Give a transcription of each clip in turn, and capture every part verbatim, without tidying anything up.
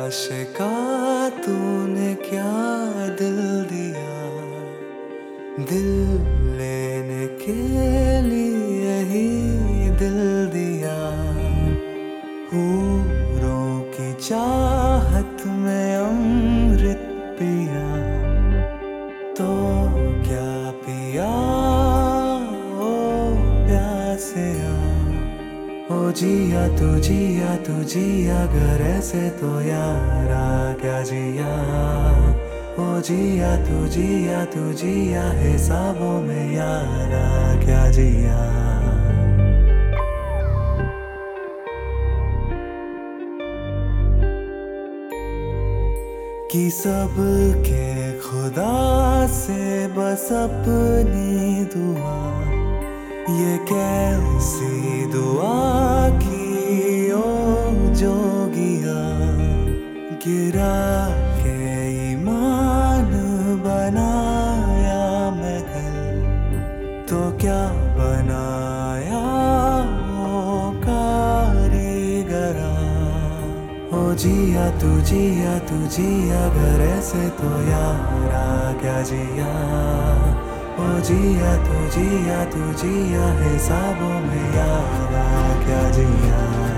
आशिका तूने क्या दिल दिया, दिल लेने के लिए ही दिल दिया। हूरों की चाहत में अमृत पिया, तो क्या पिया ओ प्यासिया। ओ जिया तू जिया तू जिया घर ऐसे तो यारा क्या जिया। ओ जिया तू जिया तू जिया हिसाबों में यारा क्या जिया। कि सब के खुदा से बस अपनी दुआ, ये कैसी दुआ की ओ जोगिया। गिरा के ईमान बनाया महल, तो क्या बनाया ओ कारीगरा। ओ जिया तू जिया तू जिया घर ऐसे तो यारा क्या जिया। ओ जिया तू जिया तू जिया हिसाबों में यारा क्या जिया।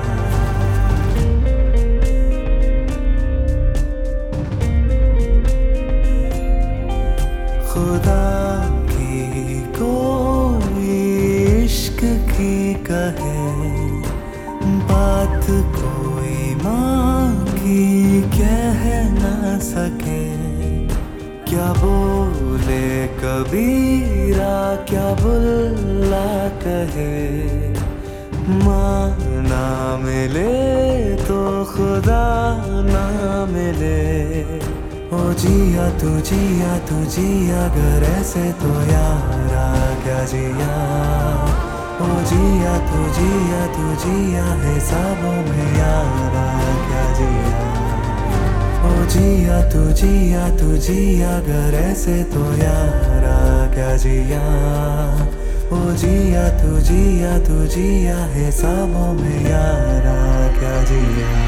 खुदा की कोई इश्क की कहे बात, कोई माँ की कह ना सके। क्या बोले कबीरा क्या बुल्ला कहे, माँ ना मिले तो खुदा ना मिले। ओ जिया तू जिया तू जिया घर ऐसे तो यारा क्या जिया। ओ जिया तू जिया तू जिया हिसाबों में यारा क्या जिया। ओ जिया तू जिया तू जिया घर ऐसे तो यारा क्या जिया। ओ जिया तू जिया तू जिया हिसाबों में यारा क्या जिया।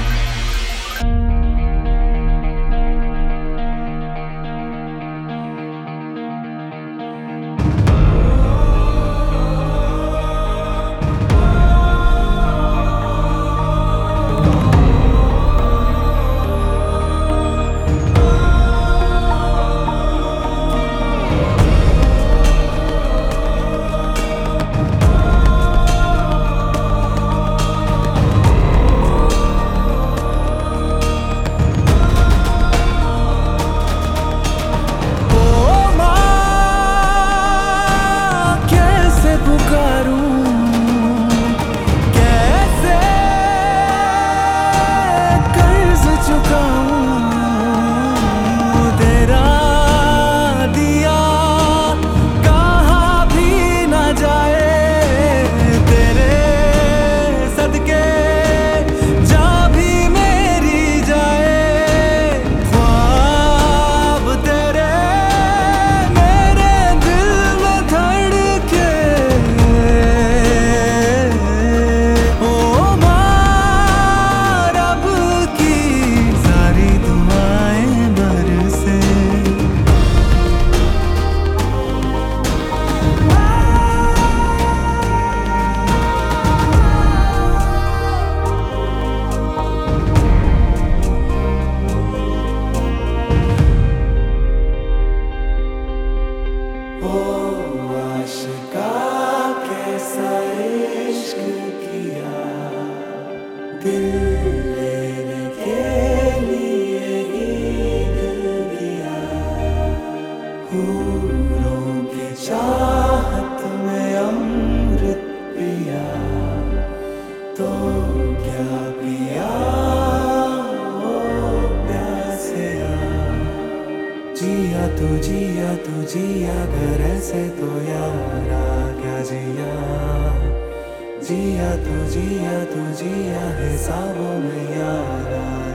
दिल लेने के लिए ही दिल दिया। हूरों की चाहत में अमृत पिया, तो क्या पिया ओ प्यासिया। जिया तू जिया तू जिया घर ऐसे तो यारा क्या जिया। जिया तू जिया तू जिया हिसाबों में यारा।